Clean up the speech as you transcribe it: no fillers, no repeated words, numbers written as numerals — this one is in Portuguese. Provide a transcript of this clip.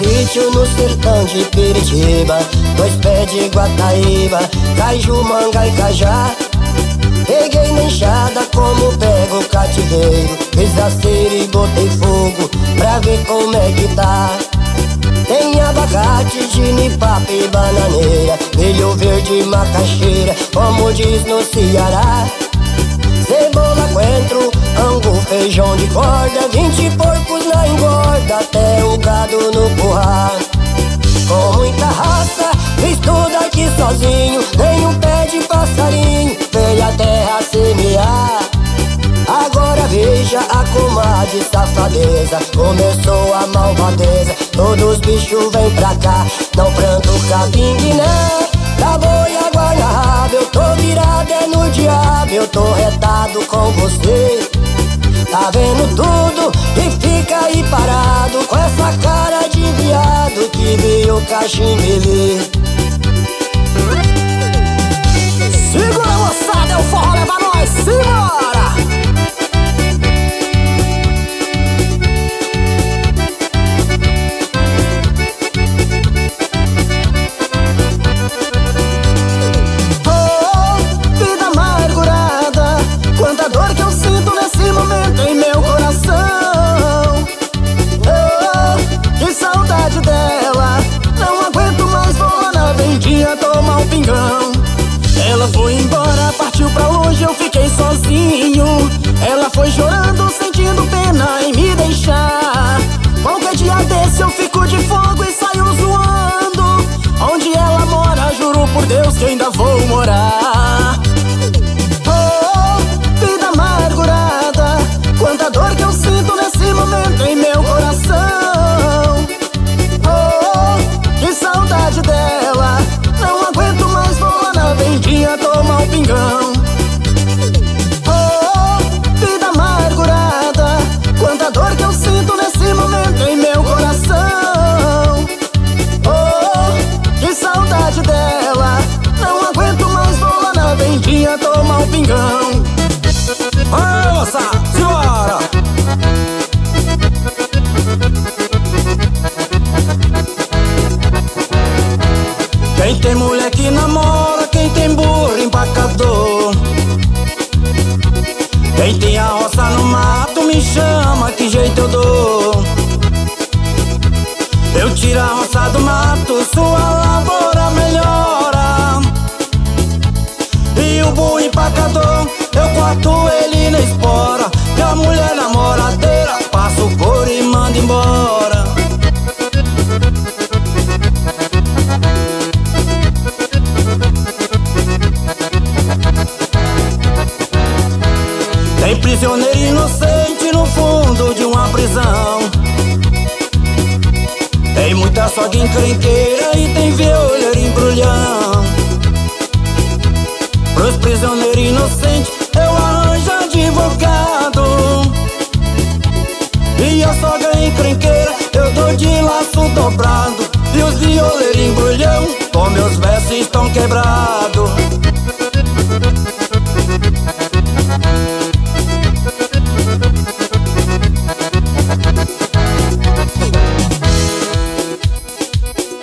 sítio no sertão de Piritiba, 2 pés de Guataíba, caju, manga e cajá. Peguei na enxada como pego o cativeiro, fiz a cera e botei fogo pra ver como é que tá. Tem abacate, jenipapo e bananeira, milho verde e macaxeira, como diz no Ceará. Cebola, coentro, angu, feijão de corda, 20 porcos na engorda, até o gado no curral. Com muita raça, fiz tudo aqui sozinho, nem um pé de passarinho veio a terra semear. Agora veja a comadre safadeza, começou a malvadeza, todos os bichos vêm pra cá, não planto capim guiné, da boi água na raba, eu tô virado é no diabo, eu tô retado com você. Tá vendo tudo e fica aí parado, com essa cara de viado que viu o cachimbelê. Segura, moçada, é o forró leva nós, simbora! Ela foi embora, partiu pra longe, eu fiquei sozinho. Ela foi chorando, sentindo pena em me deixar. Qualquer dia desse eu fico de fogo e saio zoando. Onde ela mora, juro por Deus que ainda vou morar. Oh, vida amargurada, quanta dor que eu sinto nesse momento em meu coração. Oh, que saudade dela, não aguento mais, vou lá na vendinha tomar um pingão. Oh, vida amargurada, quanta dor que eu sinto nesse momento em meu coração. Oh, que saudade dela, não aguento mais, vou lá na vendinha tomar um pingão. Vai, moça, simbora! Quem tem mulher que namora, quem tem burro empacador, quem tem a roça no mato me chama, que jeito eu dou. Eu tiro a roça do mato, sua lavoura melhora. E o burro empacador, eu corto ele na espora. E a mulher namoradeira, passa o couro e manda embora. Tem prisioneiro inocente no fundo de uma prisão, tem muita sogra encrenqueira e tem violeiro embrulhão. Pros prisioneiros inocentes eu arranjo advogado, e a sogra encrenqueira eu dou de laço dobrado. E os violeiros embrulhão, com meus versos estão quebrados.